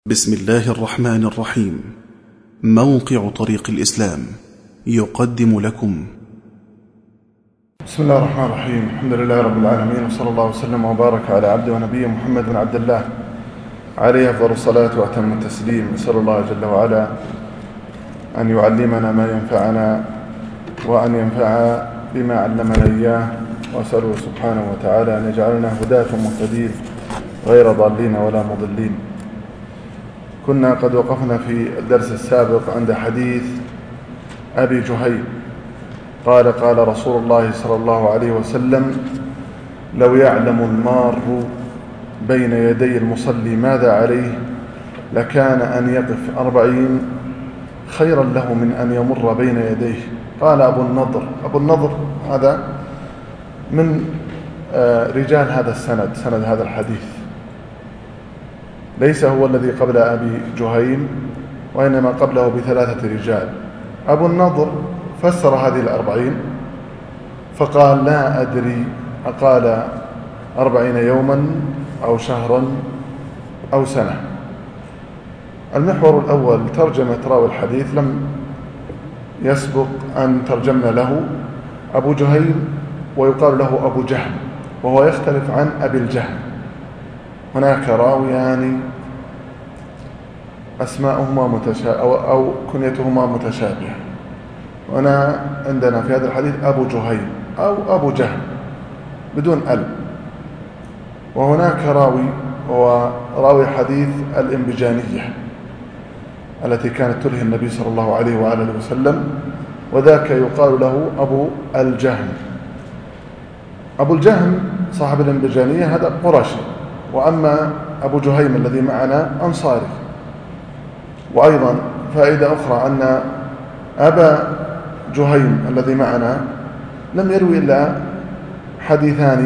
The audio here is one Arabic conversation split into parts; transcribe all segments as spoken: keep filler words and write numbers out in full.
بسم الله الرحمن الرحيم. موقع طريق الإسلام يقدم لكم. بسم الله الرحمن الرحيم. الحمد لله رب العالمين، وصلى الله وسلم وبارك على عبده ونبيه محمد بن عبد الله عليه أفضل الصلاة وأتم التسليم. نسأل الله جل وعلا أن يعلمنا ما ينفعنا وأن ينفع بما علمنا إياه، وأسأله سبحانه وتعالى أن يجعلنا هداة مهتدين غير ضالين ولا مضلين. كنا قد وقفنا في الدرس السابق عند حديث أبي جهيم قال قال رسول الله صلى الله عليه وسلم: لو يعلم المار بين يدي المصلي ماذا عليه لكان أن يقف أربعين خيرا له من أن يمر بين يديه. قال أبو النضر أبو النضر هذا من رجال هذا السند، سند هذا الحديث، ليس هو الذي قبل أبي جهيم، وإنما قبله بثلاثة رجال. أبو النضر فسر هذه الأربعين فقال: لا أدري أقال أربعين يوما أو شهرا أو سنة. المحور الأول ترجمة راوي الحديث، لم يسبق أن ترجمنا له. أبو جهيم ويقال له أبو جهم، وهو يختلف عن أبي الجهم. هناك راويان أسماؤهما متشابهة أو, أو كنيتهما متشابهة، وأنا عندنا في هذا الحديث أبو جهيم أو أبو جهم بدون أل. وهناك راوي هو راوي حديث الإنبجانية التي كانت تلهي النبي صلى الله عليه وآله وسلم، وذاك يقال له أبو الجهم. أبو الجهم صاحب الإنبجانية هذا قرشي، وأما أبو جهيم الذي معنا أنصاري. وأيضا فائدة أخرى أن أبا جهيم الذي معنا لم يروي إلا حديثان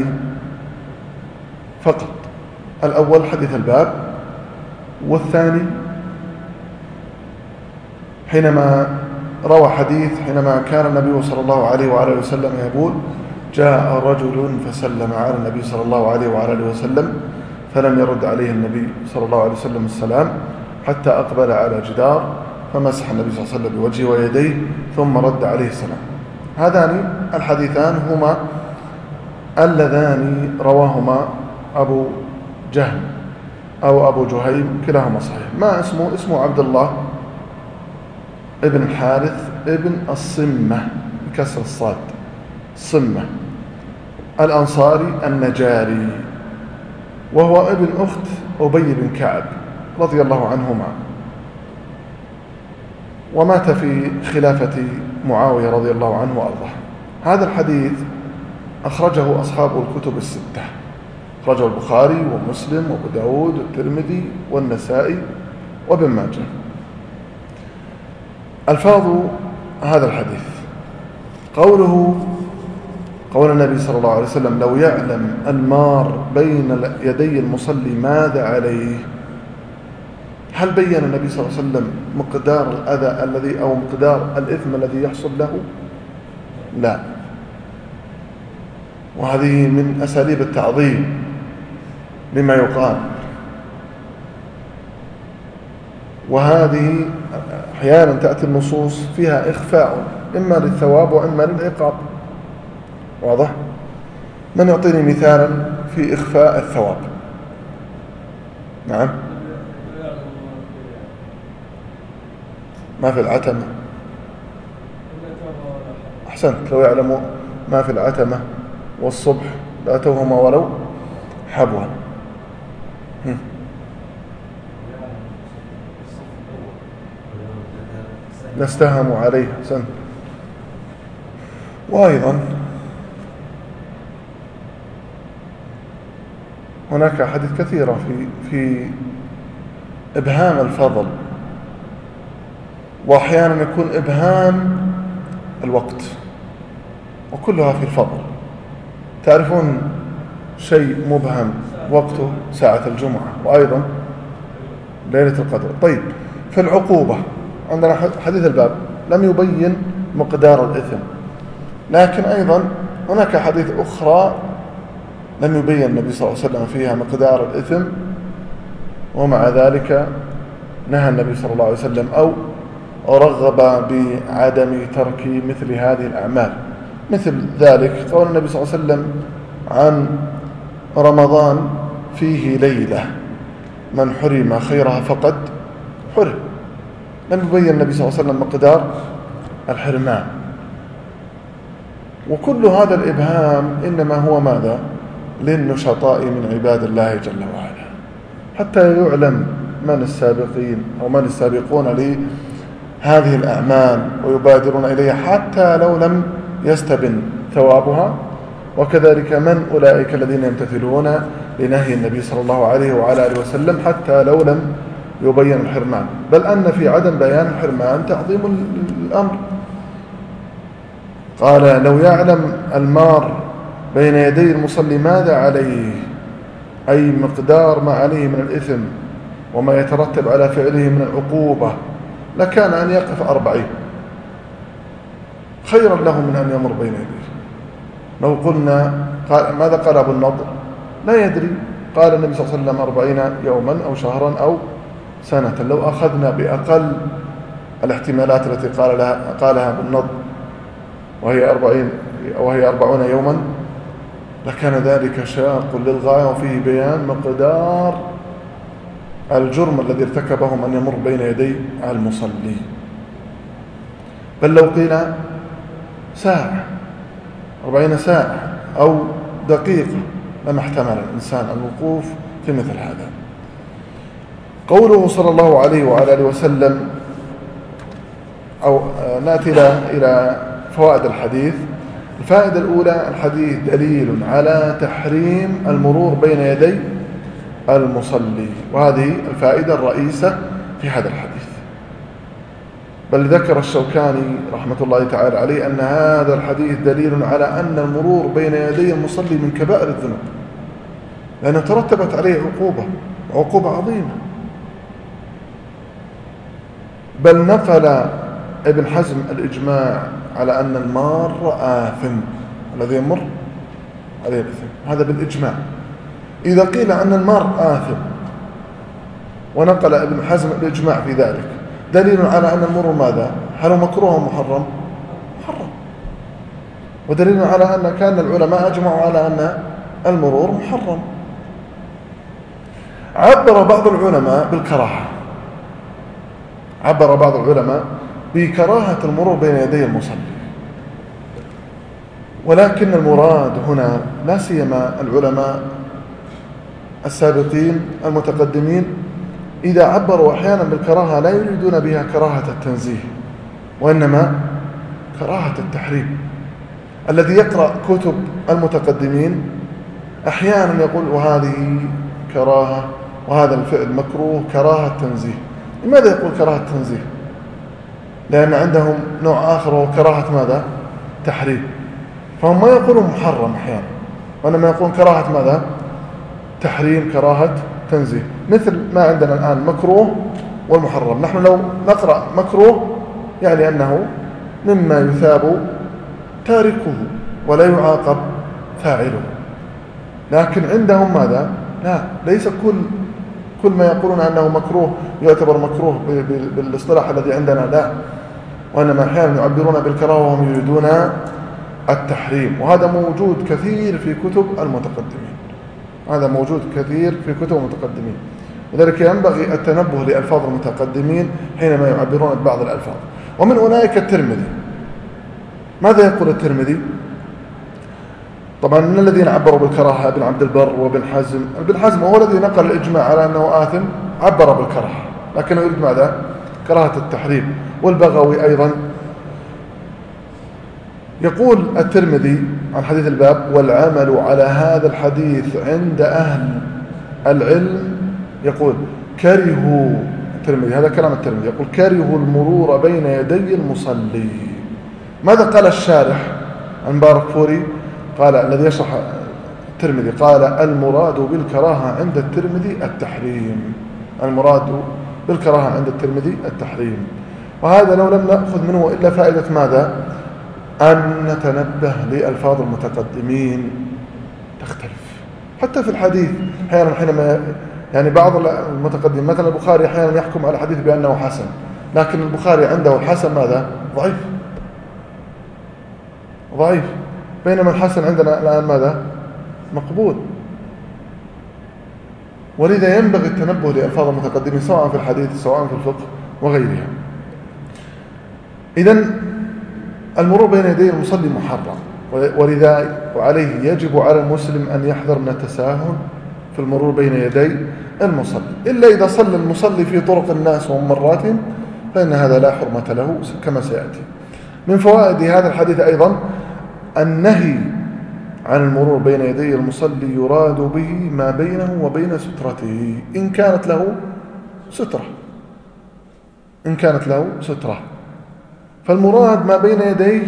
فقط، الأول حديث الباب، والثاني حينما روى حديث حينما كان النبي صلى الله عليه وآله وسلم يقول: جاء رجل فسلم على النبي صلى الله عليه وآله وسلم فلم يرد عليه النبي صلى الله عليه وسلم السلام حتى أقبل على جدار فمسح النبي صلى الله عليه وسلم بوجهه ويديه ثم رد عليه السلام. هذان الحديثان هما اللذان رواهما أبو جهم أو أبو جهيم، كلاهما صحيح. ما اسمه؟ اسمه عبد الله ابن الحارث ابن الصمة بكسر الصاد، صمة، الأنصاري النجاري، وهو ابن أخت أبي بن كعب رضي الله عنهما، ومات في خلافة معاوية رضي الله عنه وأرضاه. هذا الحديث أخرجه أصحاب الكتب الستة، أخرجه البخاري ومسلم وأبو داود والترمذي والنسائي وابن ماجه. ألفاظ هذا الحديث: قوله قول النبي صلى الله عليه وسلم: لو يعلم المار بين يدي المصلي ماذا عليه. هل بين النبي صلى الله عليه وسلم مقدار الأذى الذي أو مقدار الإثم الذي يحصل له؟ لا، وهذه من أساليب التعظيم لما يقال، وهذه أحيانا تأتي النصوص فيها إخفاء إما للثواب وإما للعقاب. واضح؟ من يعطيني مثالا في إخفاء الثواب؟ نعم، ما في العتمة. أحسنت، لو يعلموا ما في العتمة والصبح لأتوهما ولو حبوا. لاستهموا عليه. أحسنت. وأيضا هناك أحاديث كثيرة في في إبهام الفضل، وأحيانا يكون إبهام الوقت، وكلها في الفضل. تعرفون شيء مبهم وقته ساعة الجمعة، وأيضا ليلة القدر. طيب، في العقوبة عندنا حديث الباب لم يبين مقدار الإثم، لكن أيضا هناك حديث أخرى لم يبين النبي صلى الله عليه وسلم فيها مقدار الإثم، ومع ذلك نهى النبي صلى الله عليه وسلم أو رغب بعدم ترك مثل هذه الأعمال. مثل ذلك قول النبي صلى الله عليه وسلم عن رمضان فيه ليلة من حرم خيرها فقد حرم. لم يبين النبي صلى الله عليه وسلم مقدار الحرمان. وكل هذا الإبهام إنما هو ماذا؟ للنشطاء من عباد الله جل وعلا، حتى يعلم من السابقين أو من السابقون لهذه الأعمال ويبادرون إليها حتى لو لم يستبن ثوابها، وكذلك من أولئك الذين يمتثلون لنهي النبي صلى الله عليه وعلى آله وسلم حتى لو لم يبين الحرمان، بل أن في عدم بيان الحرمان تعظيم الأمر. قال لو يعلم المار بين يدي المصلي ماذا عليه، أي مقدار ما عليه من الإثم وما يترتب على فعله من العقوبة، لكان أن يقف أربعين خيرا له من أن يمر بين يديه. لو قلنا قال ماذا قال أبو النضر؟ لا يدري. قال النبي صلى الله عليه وسلم أربعين يوما أو شهرا أو سنة. لو أخذنا بأقل الاحتمالات التي قال لها قالها أبو النضر وهي أربعين وهي أربعون يوما لكان ذلك شاق للغاية وفيه بيان مقدار الجرم الذي ارتكبه من يمر بين يدي المصلي. بل لو قيل ساعة أربعين ساعة أو دقيقة لما احتمل الإنسان الوقوف في مثل هذا. قوله صلى الله عليه وعلى آله وسلم، أو نأتي إلى فوائد الحديث. الفائدة الأولى: الحديث دليل على تحريم المرور بين يدي المصلي، وهذه الفائدة الرئيسة في هذا الحديث. بل ذكر الشوكاني رحمة الله تعالى عليه أن هذا الحديث دليل على أن المرور بين يدي المصلي من كبائر الذنوب، لأنه ترتبت عليه عقوبة عقوبة عظيمة. بل نقل ابن حزم الإجماع على أن المار آثم، الذي يمر عليه الإثم، هذا بالإجماع. إذا قيل أن المار آثم ونقل ابن حزم الإجماع في ذلك، دليل على أن المرور ماذا؟ هل هو مكروه أو محرم؟ محرم. ودليل على أن كان العلماء أجمعوا على أن المرور محرم. عبر بعض العلماء بالكراهة، عبر بعض العلماء بكراهة المرور بين يدي المصلي، ولكن المراد هنا لا سيما العلماء السابقين المتقدمين إذا عبروا أحيانا بالكراهة لا يريدون بها كراهة التنزيه، وإنما كراهة التحريم. الذي يقرأ كتب المتقدمين أحيانا يقول وهذه كراهة وهذا الفعل مكروه كراهة تنزيه. لماذا يقول كراهة تنزيه؟ لأن عندهم نوع آخر وهو كراهة ماذا؟ تحريم. فهم ما يقولون محرم أحيانا، وإنما يقولون كراهة ماذا؟ تحريم، كراهة تنزيه. مثل ما عندنا الآن مكروه والمحرم. نحن لو نقرأ مكروه يعني أنه مما يثاب تاركه ولا يعاقب فاعله، لكن عندهم ماذا؟ لا، ليس كل كل ما يقولون أنه مكروه يعتبر مكروه بالاصطلاح الذي عندنا، لا، وإنما أحيانا يعبرون بالكراهة وهم يريدون التحريم. وهذا موجود كثير في كتب المتقدمين، هذا موجود كثير في كتب المتقدمين. لذلك ينبغي التنبه لألفاظ المتقدمين حينما يعبرون ببعض الألفاظ. ومن أولئك الترمذي. ماذا يقول الترمذي؟ طبعا من الذين عبروا بالكراهة ابن عبد البر وابن حزم. ابن حزم هو الذي نقل الإجماع على أنه آثم، عبر بالكراهة، لكنه يريد ماذا؟ كراهة التحريم. والبغوي أيضا. يقول الترمذي عن حديث الباب: والعمل على هذا الحديث عند أهل العلم، يقول كرهوا الترمذي، هذا كلام الترمذي، يقول كرهوا المرور بين يدي المصلي. ماذا قال الشارح المبارك فوري؟ قال الذي يشرح الترمذي قال المراد بالكراهة عند الترمذي التحريم، المراد بالكراهة عند الترمذي التحريم. وهذا لو لم نأخذ منه إلا فائدة ماذا؟ أن نتنبه لألفاظ المتقدمين تختلف حتى في الحديث. أحيانا حينما يعني بعض المتقدمين مثلا البخاري أحيانا يحكم على الحديث بأنه حسن، لكن البخاري عنده الحسن ماذا؟ ضعيف ضعيف، بينما الحسن عندنا الآن ماذا؟ مقبول. ولذا ينبغي التنبه لألفاظ المتقدمين سواء في الحديث سواء في الفقه وغيرها. إذن المرور بين يدي المصلي محرم، ولذا وعليه يجب على المسلم أن يحذر من التساهل في المرور بين يدي المصلي، إلا إذا صلى المصلي في طرق الناس وممراتهم فإن هذا لا حرمة له كما سيأتي. من فوائد هذا الحديث أيضا النهي عن المرور بين يدي المصلي يراد به ما بينه وبين سترته إن كانت له سترة إن كانت له سترة فالمراد ما بين يديه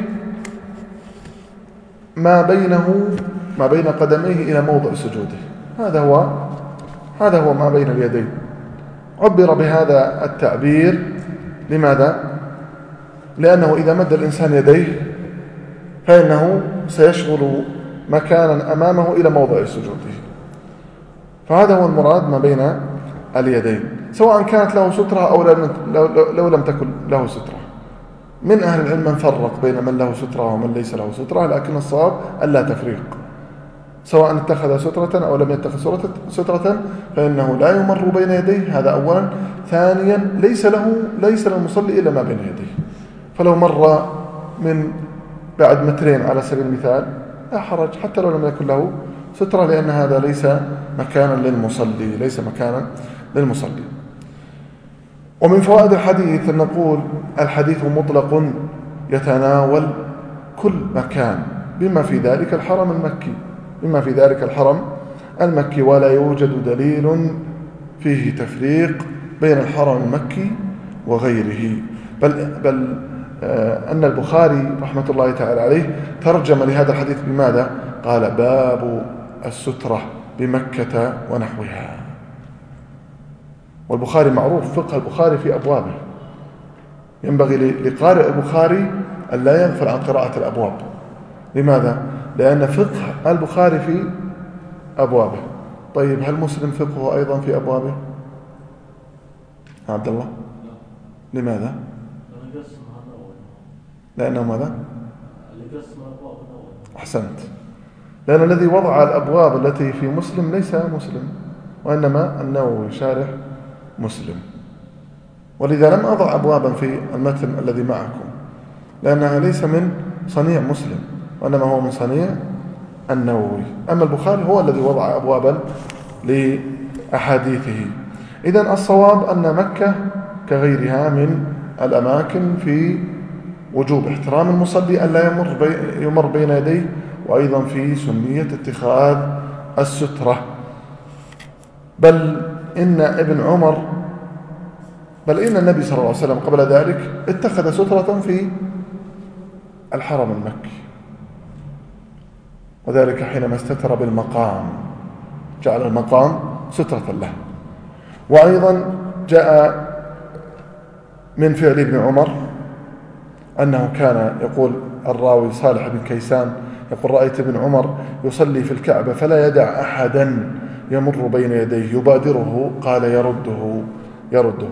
ما بينه ما بين قدميه إلى موضع سجوده، هذا هو هذا هو ما بين اليدين. عبر بهذا التعبير لماذا؟ لأنه إذا مد الإنسان يديه فإنه سيشغل مكانا أمامه إلى موضع سجوده، فهذا هو المراد ما بين اليدين، سواء كانت له سترة أو لو لم تكن له سترة. من أهل العلم من فرق بين من له سترة ومن ليس له سترة، لكن الصواب ألا تفريق، سواء اتخذ سترة أو لم يتخذ سترة فإنه لا يمر بين يديه، هذا أولا. ثانيا ليس له ليس للمصلي إلا ما بين يديه، فلو مر من بعد مترين على سبيل المثال لا حرج حتى لو لم يكن له سترة، لأن هذا ليس مكانا للمصلي ليس مكانا للمصلي. ومن فوائد الحديث أن نقول الحديث مطلق يتناول كل مكان بما في ذلك الحرم المكي بما في ذلك الحرم المكي ولا يوجد دليل فيه تفريق بين الحرم المكي وغيره، بل, بل آه أن البخاري رحمة الله تعالى عليه ترجم لهذا الحديث بماذا؟ قال باب السترة بمكة ونحوها. والبخاري معروف فقه البخاري في أبوابه، ينبغي لقارئ البخاري أن لا يغفل عن قراءة الأبواب. لماذا؟ لأن فقه البخاري في أبوابه. طيب هل مسلم فقهه أيضا في أبوابه؟ عبد الله لماذا؟ لأنه ماذا؟ أحسنت، لأن الذي وضع الأبواب التي في مسلم ليس مسلم، وإنما النووي شارح مسلم. ولذا لم أضع أبوابا في المتن الذي معكم، لأنها ليس من صنيع مسلم وإنما هو من صنيع النووي. أما البخاري هو الذي وضع أبوابا لأحاديثه. إذن الصواب أن مكة كغيرها من الأماكن في وجوب احترام المصلي ألا يمر, بي يمر بين يديه، وأيضا في سنية اتخاذ السترة. بل إن ابن عمر بل إن النبي صلى الله عليه وسلم قبل ذلك اتخذ سترة في الحرم المكي، وذلك حينما استتر بالمقام جعل المقام سترة له. وأيضا جاء من فعل ابن عمر أنه كان يقول الراوي صالح بن كيسان يقول رأيت ابن عمر يصلي في الكعبة فلا يدع أحدا يمر بين يديه يبادره، قال يرده يرده.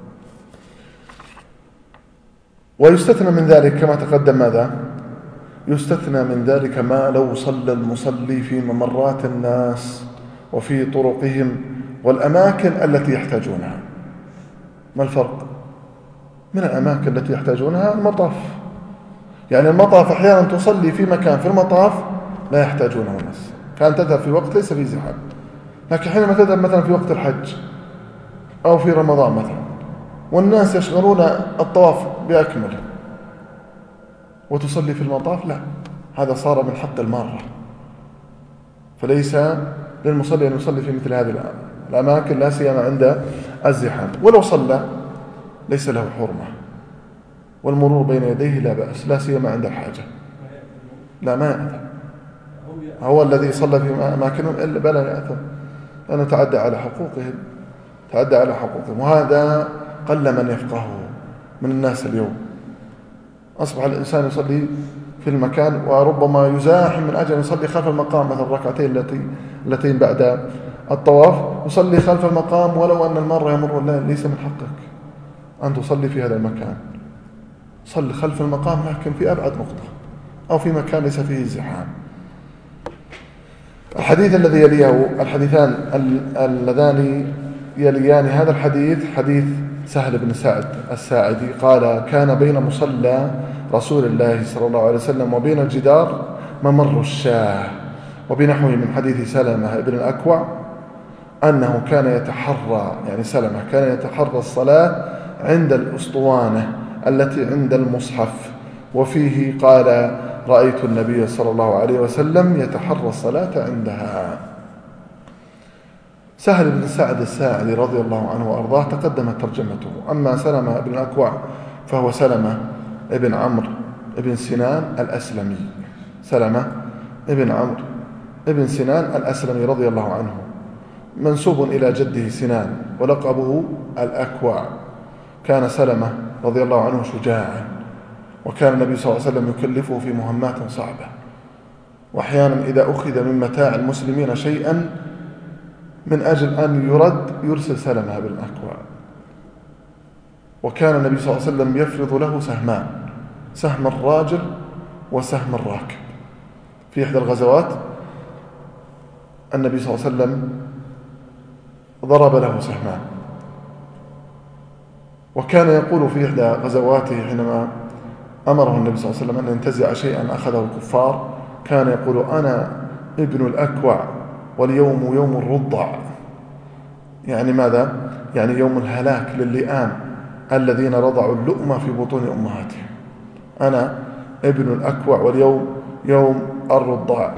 ويستثنى من ذلك كما تقدم ماذا؟ يستثنى من ذلك ما لو صلى المصلي في ممرات الناس وفي طرقهم والأماكن التي يحتاجونها. ما الفرق؟ من الأماكن التي يحتاجونها المطاف، يعني المطاف أحيانا تصلي في مكان في المطاف لا يحتاجونه الناس، كان تذهب في وقت ليس فيه زحام، لكن حينما تذهب مثلا في وقت الحج أو في رمضان مثلا والناس يشغلون الطواف بأكمله وتصلي في المطاف، لا، هذا صار من حق المارة، فليس للمصلي أن يصلي في مثل هذه الأماكن لا سيما عند الزحام. ولو صلى ليس له حرمة، والمرور بين يديه لا بأس لا سيما عند الحاجة. لا ما يأثم، هو الذي صلى في أماكنهم إلا بلا يأثم، لأنه تعدى على حقوقهم تعدى على حقوقهم وهذا قل من يفقهه من الناس اليوم. أصبح الإنسان يصلي في المكان وربما يزاحم من أجل يصلي خلف المقام مثل الركعتين التي التين بعد الطواف، يصلي خلف المقام ولو أن المار يمر الليل، ليس من حقك أن تصلي في هذا المكان. صلي خلف المقام لكن في أبعد نقطة أو في مكان ليس فيه زحام. الحديث الذي يليه، الحديثان اللذان يليان هذا الحديث، حديث سهل بن سعد الساعدي قال: كان بين مصلى رسول الله صلى الله عليه وسلم وبين الجدار ممر الشاة. وبنحوه من حديث سلمة بن الأكوع أنه كان يتحرى، يعني سلمة كان يتحرى الصلاة عند الأسطوانة التي عند المصحف. وفيه قال: رأيت النبي صلى الله عليه وسلم يتحرى الصلاة عندها. سهل بن سعد الساعدي رضي الله عنه وأرضاه تقدمت ترجمته. أما سلمة بن الأكوع فهو سلمة ابن عمرو ابن سنان الأسلمي، سلمة ابن عمرو ابن سنان الأسلمي رضي الله عنه، منسوب إلى جده سنان ولقبه الأكوع. كان سلمة رضي الله عنه شجاعا، وكان النبي صلى الله عليه وسلم يكلفه في مهمات صعبة، وأحيانا إذا أخذ من متاع المسلمين شيئا من أجل أن يرد يرسل سلمة بن الأكوع. وكان النبي صلى الله عليه وسلم يفرض له سهمان، سهم الراجل وسهم الراكب. في إحدى الغزوات النبي صلى الله عليه وسلم ضرب له سهمان، وكان يقول في إحدى غزواته حينما أمره النبي صلى الله عليه وسلم أن ينتزع شيئا أخذه الكفار، كان يقول: أنا ابن الأكوع واليوم يوم الرضع. يعني ماذا؟ يعني يوم الهلاك للئام الذين رضعوا اللؤم في بطون أمهاتهم. أنا ابن الأكوع واليوم يوم الرضع.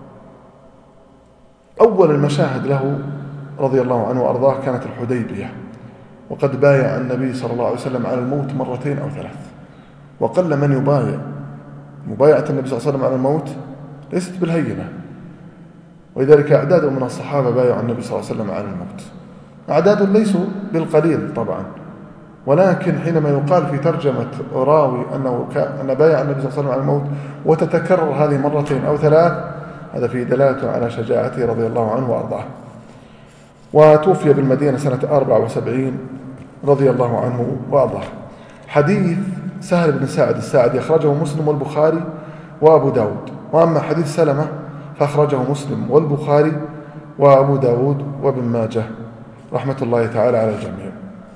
أول المشاهد له رضي الله عنه وأرضاه كانت الحديبية، وقد بايع النبي صلى الله عليه وسلم على الموت مرتين أو ثلاث، وقل من يبايع. مبايعة النبي صلى الله عليه وسلم على الموت ليست بالهينة، ولذلك أعداد من الصحابة بايعوا النبي صلى الله عليه وسلم على الموت، أعداد ليسوا بالقليل طبعا، ولكن حينما يقال في ترجمة راوي أنه أن بايع النبي صلى الله عليه وسلم على الموت وتتكرر هذه مرتين أو ثلاث، هذا فيه دلالة على شجاعته رضي الله عنه وأرضاه. وتوفي بالمدينة سنة أربع وسبعين رضي الله عنه وأرضاه. حديث سهل بن سعد الساعدي أخرجه مسلم والبخاري وأبو داود، وأما حديث سلمة فأخرجه مسلم والبخاري وأبو داود وابن ماجه رحمة الله تعالى على الجميع.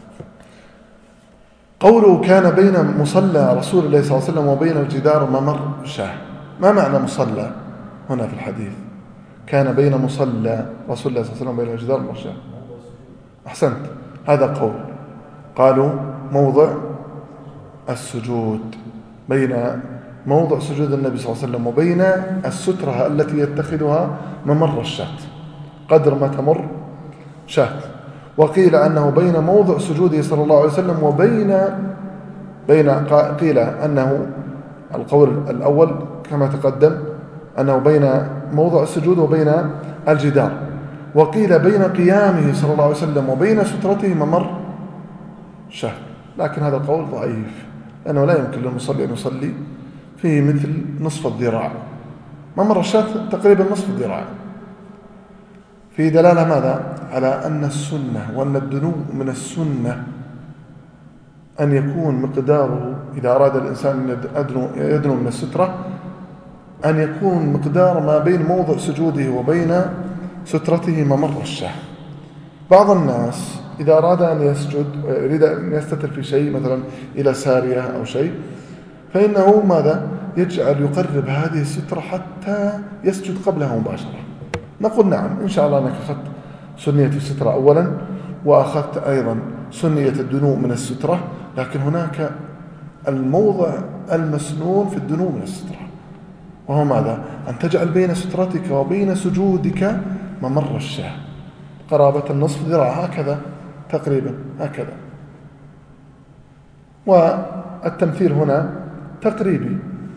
قوله كان بين مصلى رسول الله صلى الله عليه وسلم وبين الجدار ممر شاه، ما معنى مصلى هنا في الحديث؟ كان بين مصلى رسول الله صلى الله عليه وسلم وبين الجدار ممر شاه. أحسنت، هذا قول. قالوا موضع السجود، بين موضع سجود النبي صلى الله عليه وسلم وبين السترة التي يتخذها ممر الشاة، قدر ما تمر شاة. وقيل أنه بين موضع سجوده صلى الله عليه وسلم وبين بين قيل أنه القول الأول كما تقدم أنه بين موضع السجود وبين الجدار، وقيل بين قيامه صلى الله عليه وسلم وبين سترته ممر شاة، لكن هذا القول ضعيف لأنه لا يمكن للمصلي أن يصلي فيه مثل نصف الذراع، ممر الشاة تقريبا نصف الذراع. في دلالة ماذا؟ على أن السنة وأن الدنو من السنة أن يكون مقداره إذا أراد الإنسان أن يدنو من السترة أن يكون مقدار ما بين موضع سجوده وبين سترته ممر الشاة. بعض الناس إذا أراد أن يسجد ويريد أن يستتر في شيء مثلا إلى سارية أو شيء فإنه ماذا؟ يجعل يقرب هذه السترة حتى يسجد قبلها مباشرة. نقول نعم إن شاء الله أنك أخذت سنية السترة أولا وأخذت أيضا سنية الدنو من السترة، لكن هناك الموضع المسنون في الدنو من السترة، وهو ماذا؟ أن تجعل بين سترتك وبين سجودك ممر الشاة قرابة النصف ذراع، هكذا تقريبا هكذا. والتمثيل هنا تقريبي.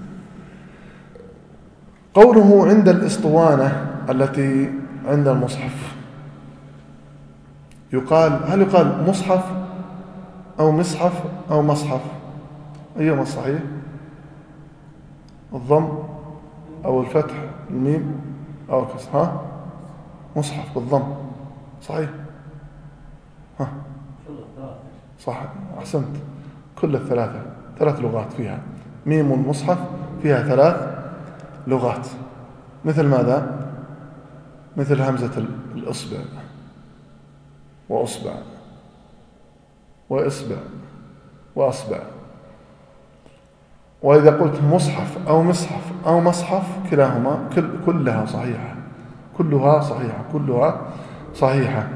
قوله عند الإسطوانة التي عند المصحف، يقال هل يقال مصحف أو مصحف أو مصحف؟ أيهما الصحيح؟ الضم أو الفتح الميم أو الكسر؟ ها؟ مصحف بالضم صحيح. ها صح، أحسنت، كل الثلاثة ثلاث لغات فيها. ميم المصحف فيها ثلاث لغات. مثل ماذا؟ مثل همزة الإصبع وأصبع وإصبع وأصبع. وإذا قلت مصحف أو مصحف أو مصحف كلاهما كل كلها صحيحة، كلها صحيحة كلها صحيحة.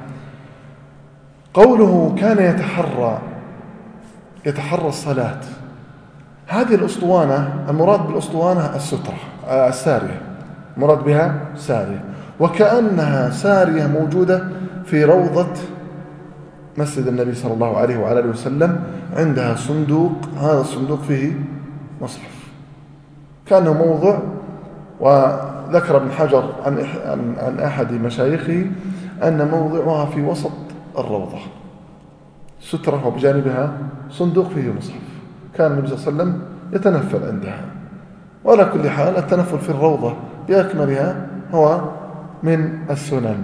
قوله كان يتحرى يتحرى الصلاة، هذه الأسطوانة المراد بالأسطوانة السترة السارية، مراد بها سارية، وكأنها سارية موجودة في روضة مسجد النبي صلى الله عليه وعلى آله وسلم، عندها صندوق، هذا الصندوق فيه مصحف كأنه موضع. وذكر ابن حجر عن عن أحد مشايخه أن موضعها في وسط الروضة سترة وبجانبها صندوق فيه مصحف، كان النبي صلى الله عليه وسلم يتنفل عندها. وعلى كل حال التنفل في الروضة بأكملها هو من السنن.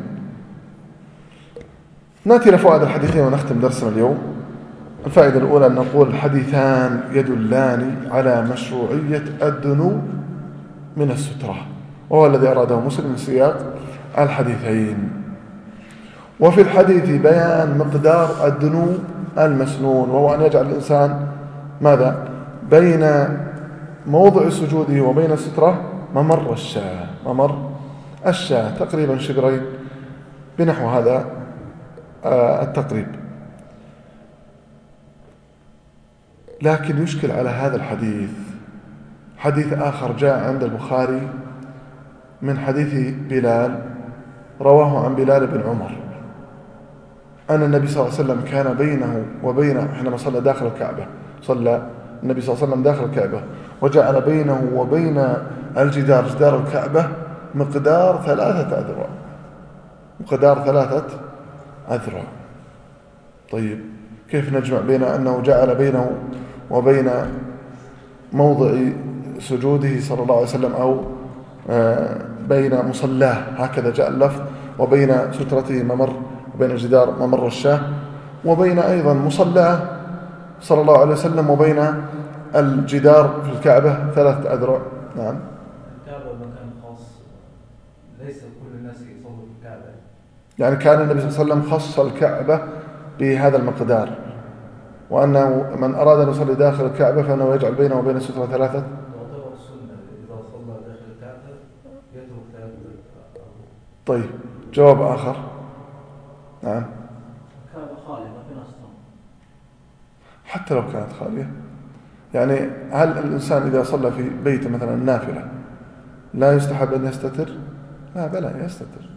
نأتي لفوائد الحديثين ونختم درسنا اليوم. الفائدة الأولى أن نقول الحديثان يدلان على مشروعية الدنو من السترة، وهو الذي أراده مسلم من سياق الحديثين. وفي الحديث بيان مقدار الدنو المسنون، وهو أن يجعل الإنسان ماذا؟ بين موضع سجوده وبين السترة ممر الشاة، ممر الشاة تقريبا شبرين بنحو هذا التقريب. لكن يشكل على هذا الحديث حديث آخر جاء عند البخاري من حديث بلال، رواه عن بلال بن عمر أن النبي صلى الله عليه وسلم كان بينه وبين، حينما صلى داخل الكعبة، صلى النبي صلى الله عليه وسلم داخل الكعبة وجعل بينه وبين الجدار جدار الكعبة مقدار ثلاثة أذرع، مقدار ثلاثة أذرع. طيب كيف نجمع بين أنه جعل بينه وبين موضع سجوده صلى الله عليه وسلم أو بين مصلاه، هكذا جاء اللفظ، وبين سترته ممر، وبين الجدار ممر الشاة، وبين أيضا مصلاه صلى الله عليه وسلم وبين الجدار في الكعبة ثلاثة أذرع. نعم. الكعبة مكان خاص، ليس كل الناس يصلوا في الكعبة. يعني كان النبي صلى الله عليه وسلم خص الكعبة بهذا المقدار، وأنه من أراد أن يصلي داخل الكعبة فإنه يجعل بينه وبين السترة ثلاثة. تعتبر السنة إذا صلى داخل الكعبة يترك ثلاثة. طيب جواب آخر. نعم. الكعبة خالية ما في ناس. حتى لو كانت خالية، يعني هل الإنسان إذا صلى في بيته مثلا النافلة لا يستحب أن يستتر؟ لا بلى يستتر،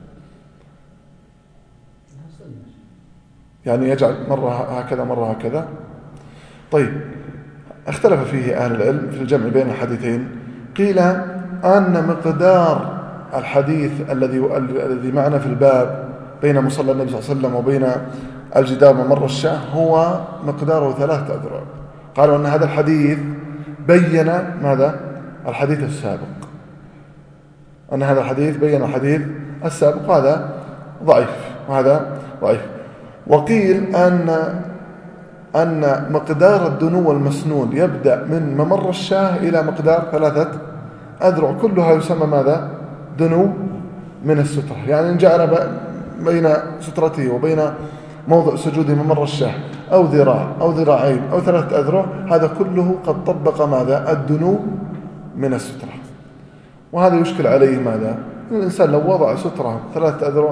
يعني يجعل مرة هكذا مرة هكذا. طيب اختلف فيه أهل العلم في الجمع بين الحديثين. قيل أن مقدار الحديث الذي الذي معنا في الباب بين مصلى النبي صلى الله عليه وسلم وبين الجدار ممر الشاة هو مقداره ثلاثة أذرع. قالوا أن هذا الحديث بين ماذا؟ الحديث السابق، أن هذا الحديث بين الحديث السابق، وهذا ضعيف وهذا ضعيف. وقيل أن أن مقدار الدنو المسنون يبدأ من ممر الشاة إلى مقدار ثلاثة أذرع، كلها يسمى ماذا؟ دنو من السترة. يعني إن جعل بين سترته وبين موضع سجوده ممر الشاة أو ذراع أو ذراعين أو ثلاثة أذرع، هذا كله قد طبق ماذا؟ الدنو من السترة. وهذا يشكل عليه ماذا؟ الإنسان لو وضع سترة ثلاثة أذرع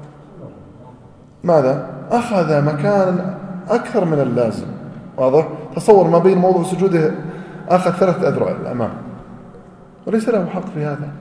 ماذا؟ أخذ مكان أكثر من اللازم. واضح؟ تصور ما بين موضع سجوده أخذ ثلاثة أذرع الأمام، وليس له حق في هذا.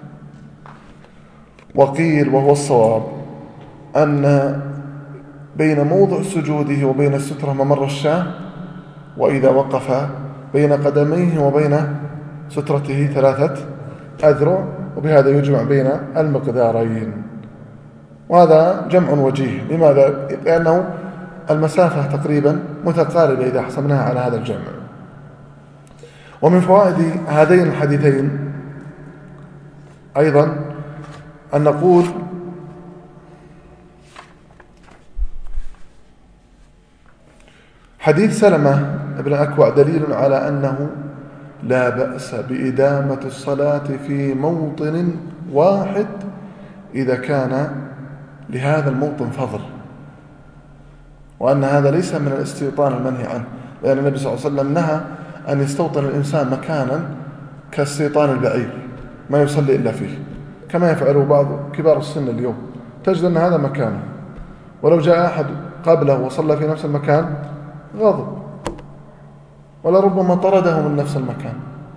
وقيل وهو الصواب أن بين موضع سجوده وبين السترة ممر الشاة، وإذا وقف بين قدميه وبين سترته ثلاثة أذرع، وبهذا يجمع بين المقدارين. وهذا جمع وجيه. لماذا؟ لأنه المسافة تقريبا متقاربة إذا حسبناها على هذا الجمع. ومن فوائد هذين الحديثين أيضا أن نقول حديث سلمة بن الأكوع دليل على أنه لا بأس بإدامة الصلاة في موطن واحد إذا كان لهذا الموطن فضل، وأن هذا ليس من الاستيطان المنهي عنه، لأن النبي صلى الله عليه وسلم نهى أن يستوطن الإنسان مكانا كاستيطان البعير ما يصلي إلا فيه، كما يفعله بعض كبار السن اليوم، تجد أن هذا مكانه، ولو جاء أحد قبله وصلى في نفس المكان غضب ولربما طرده من نفس المكان.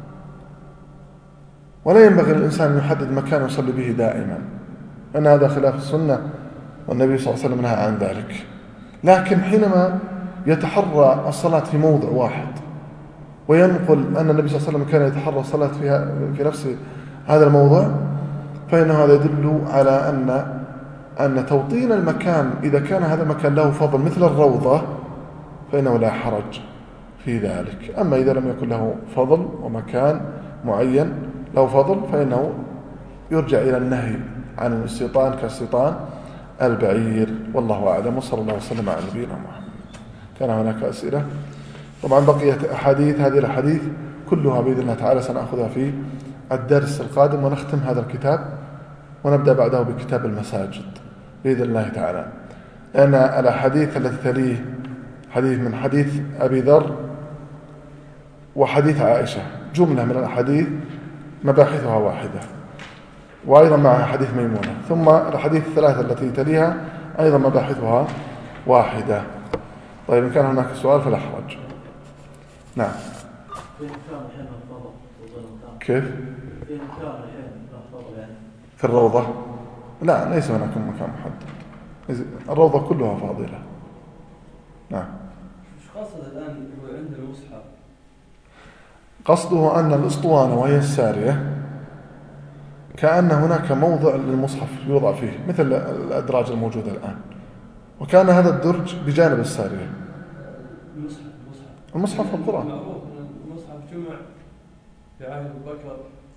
ولا ينبغي للإنسان أن يحدد مكان يصلي به دائما، أن هذا خلاف السنة، والنبي صلى الله عليه وسلم نهى عن ذلك. لكن حينما يتحرى الصلاة في موضع واحد وينقل أن النبي صلى الله عليه وسلم كان يتحرى الصلاة فيها في نفس هذا الموضع، فإنه هذا يدل على أن أن توطين المكان إذا كان هذا المكان له فضل مثل الروضة فإنه لا حرج في ذلك. أما إذا لم يكن له فضل ومكان معين له فضل فإنه يرجع إلى النهي عن الاستيطان كاستيطان البعير، والله أعلم، وصلى الله وسلم على نبينا محمد. كان هناك أسئلة؟ طبعا بقيت أحاديث، هذه الأحاديث كلها بإذن الله تعالى سنأخذها في الدرس القادم، ونختم هذا الكتاب ونبدأ بعده بكتاب المساجد بإذن الله تعالى، لأن الأحاديث التي تليه حديث من حديث أبي ذر وحديث عائشة، جملة من الأحاديث مباحثها واحدة، وأيضا معها حديث ميمونة، ثم الحديث الثلاثة التي تليها أيضا مباحثها واحدة. طيب إن كان هناك سؤال فلا حرج. نعم. كيف؟ في الروضة؟ لا، ليس هناك مكان محدد، الروضة كلها فاضلة. نعم. مش قصد الآن هو عند المصحف؟ قصده أن الأسطوانة وهي السارية كأن هناك موضع للمصحف يوضع فيه مثل الأدراج الموجودة الآن، وكان هذا الدرج بجانب السارية. المصحف المصحف المصحف القرآن. معروف أن المصحف جمع في عهد أبو بكر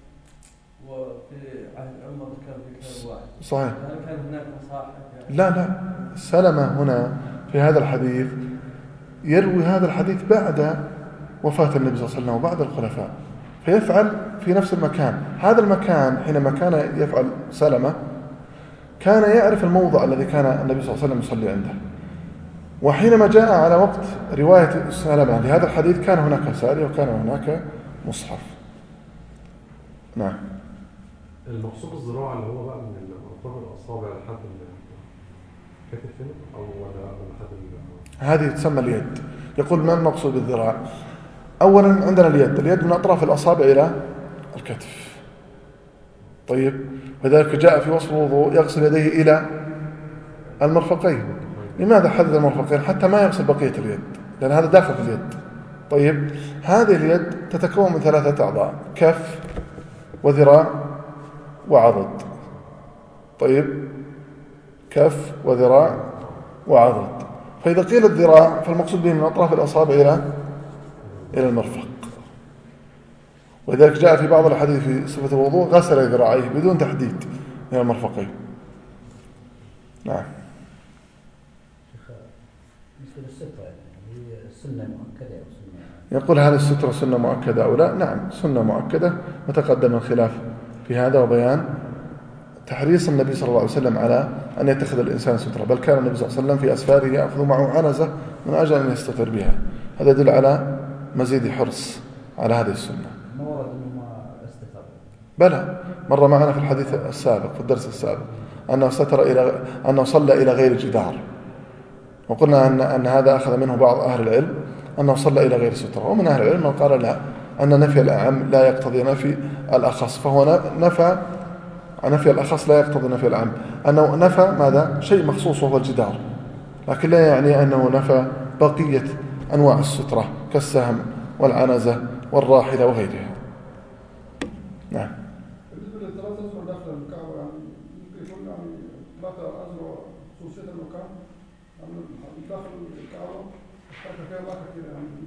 وفي عهد عمر كان في كتاب واحد. صحيح. هل كان هناك مصاحف؟ يعني؟ لا لا، سلمة هنا في هذا الحديث يروي هذا الحديث بعد وفاة النبي صلى الله عليه وسلم وبعد الخلفاء، فيفعل في نفس المكان. هذا المكان حينما كان يفعل سلمة كان يعرف الموضع الذي كان النبي صلى الله عليه وسلم يصلي عنده، وحينما جاء على وقت رواية سلمة لهذا الحديث كان هناك سارية وكان هناك مصحف. نعم. المقصود الزراعة اللي هو بقى من أطراف الأصابع لحد الكتف أو ولا لحد هذه تسمى اليد. يقول ما المقصود بالذراع؟ أولا عندنا اليد، اليد من أطراف الأصابع إلى الكتف. طيب، وذلك جاء في وصف الوضوء يغسل يديه إلى المرفقين. لماذا حدد المرفقين؟ حتى ما يغسل بقية اليد، لأن هذا داخل في اليد. طيب، هذه اليد تتكون من ثلاثة أعضاء: كف وذراع وعضد. طيب، كف وذراع وعضد. فإذا قيل الذراع فالمقصود به من أطراف الأصابع إلى إلى المرفق. ولذلك جاء في بعض الحديث في صفة الوضوء غسل ذراعيه بدون تحديد إلى المرفقين. نعم. مثل السترة يعني هي سنة مؤكدة أو سنة؟ يقول هل السترة سنة مؤكدة أو لا؟ نعم، سنة مؤكدة، وتقدم الخلاف في هذا وبيان تحريص النبي صلى الله عليه وسلم على أن يتخذ الإنسان سترة، بل كان النبي صلى الله عليه وسلم في أسفاره يأخذ معه عنزة من أجل أن يستتر بها. هذا يدل على مزيد حرص على هذه السنة. ما ورد أنه ما استتر؟ بلى، مر معنا في الحديث السابق في الدرس السابق أنه ستر إلى أنه صلى إلى غير جدار، وقلنا أن أن هذا أخذ منه بعض أهل العلم أنه صلى إلى غير سترة، ومن أهل العلم من قال لا، أن نفي الأعم لا يقتضي نفي الأخص، فهو نفى نفي الأخص لا يقتضي نفي الأعم، أنه نفى ماذا؟ شيء مخصوص وهو الجدار، لكن لا يعني أنه نفى بقية أنواع السترة كالسهم والعنزة والراحلة وغيرها. نعم. بالنسبة للثلاثة أزرع داخل الكعبة، يعني ممكن يكون يعني ثلاثة أزرع خصوصية المكان يعني داخل الكعبة الحركة فيها لا كثير يعني.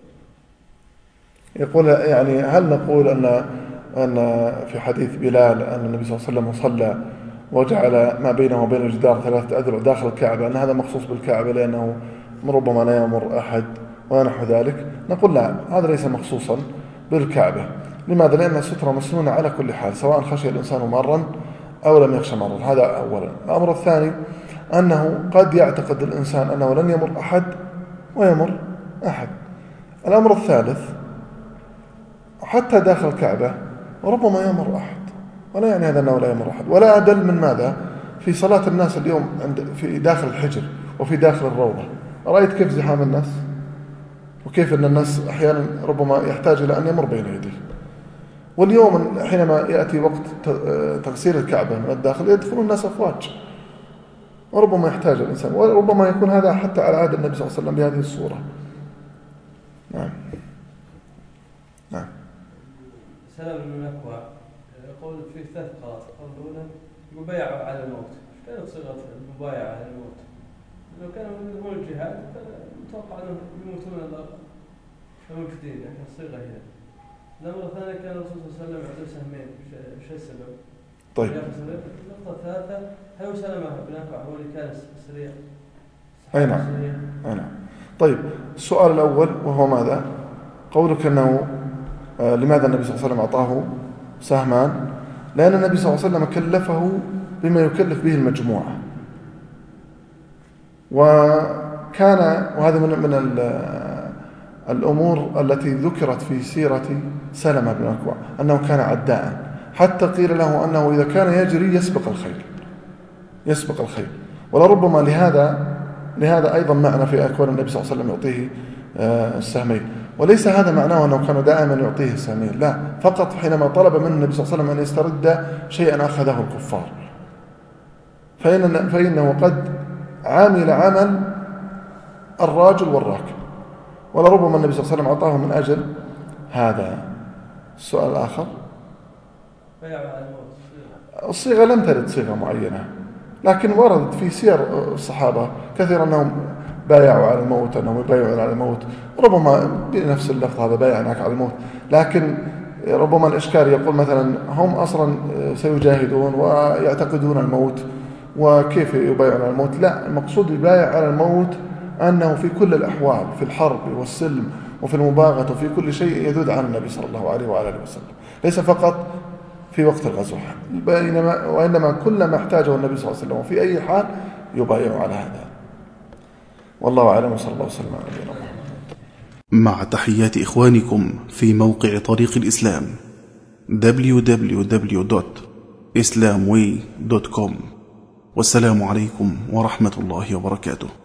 يقول يعني هل نقول أن أن في حديث بلال أن النبي صلى الله عليه وسلم صلى وجعل ما بينه وبين الجدار ثلاثة أذرع داخل الكعبة، أن هذا مخصوص بالكعبة لأنه ربما لا يمر أحد ونحو ذلك، نقول لا، هذا ليس مخصوصا بالكعبة. لماذا؟ لأن السترة مسنونة على كل حال، سواء خشي الإنسان مرا أو لم يخشى مرا. هذا أولا. الأمر الثاني أنه قد يعتقد الإنسان أنه لن يمر أحد ويمر أحد. الأمر الثالث، حتى داخل الكعبة ربما يمر أحد، ولا يعني هذا أنه لا يمر أحد. ولا أدل من ماذا؟ في صلاة الناس اليوم عند في داخل الحجر وفي داخل الروضة، رأيت كيف زحام الناس، وكيف أن الناس أحيانا ربما يحتاج إلى أن يمر بين يديه. واليوم حينما يأتي وقت تغسيل الكعبة من الداخل يدخل الناس أفواج، وربما يحتاج الإنسان، وربما يكون هذا حتى على عهد النبي صلى الله عليه وسلم بهذه الصورة. نعم نعم. سلام بن الأكوع يقول في ثلاث قراءات. القول الأولى يقول بايعوا على الموت. كانت صيغة المبايعة على الموت. لو كانوا يذهبون الجهاد متوقع أنهم يموتون موجودين، لكن الصيغة هي. الأمر الثاني كان الرسول صلى الله عليه وسلم يعطي سهمين، شيء السبب؟ طيب. النقطة الثالثة، هل سلمة بن الأكوع هو اللي كان سريع؟ أي نعم. أي نعم. طيب، السؤال الأول وهو ماذا؟ قولك أنه آه لماذا النبي صلى الله عليه وسلم أعطاه سهمان؟ لأن النبي صلى الله عليه وسلم كلفه بما يكلف به المجموعة، وكان وهذا من من الأمور التي ذكرت في سيرة سلمة بن الأكوع أنه كان عداء، حتى قيل له أنه إذا كان يجري يسبق الخيل يسبق الخيل ولربما لهذا لهذا أيضا معنى في أكوان النبي صلى الله عليه وسلم يعطيه السهمين. وليس هذا معناه أنه كان دائما يعطيه السهمين، لا، فقط حينما طلب من النبي صلى الله عليه وسلم أن يسترد شيئا أخذه الكفار، فإن فإنه قد عامل عمل الراجل والراكب، ولربما النبي صلى الله عليه وسلم أعطاه من أجل هذا. السؤال الآخر، الصيغة لم ترد صيغة معينة، لكن ورد في سير الصحابة كثيرا أنهم بايعوا على الموت، أنهم يبايعون على الموت، ربما بنفس اللفظ هذا بايعناك على الموت، لكن ربما الإشكال يقول مثلا هم أصلا سيجاهدون ويعتقدون الموت، وكيف يبايعون على الموت؟ لا، المقصود يبايع على الموت أنه في كل الأحوال، في الحرب والسلم وفي المباغة وفي كل شيء يدود عن النبي صلى الله عليه وآله وسلم، ليس فقط في وقت الغزو، بينما وإنما كل ما احتاجه النبي صلى الله عليه وسلم وفي أي حال يبايع على هذا. والله أعلم، وصلى الله وسلم على نبينا محمد. مع تحيات إخوانكم في موقع طريق الإسلام دبليو دبليو دبليو دوت إسلام واي دوت كوم، والسلام عليكم ورحمة الله وبركاته.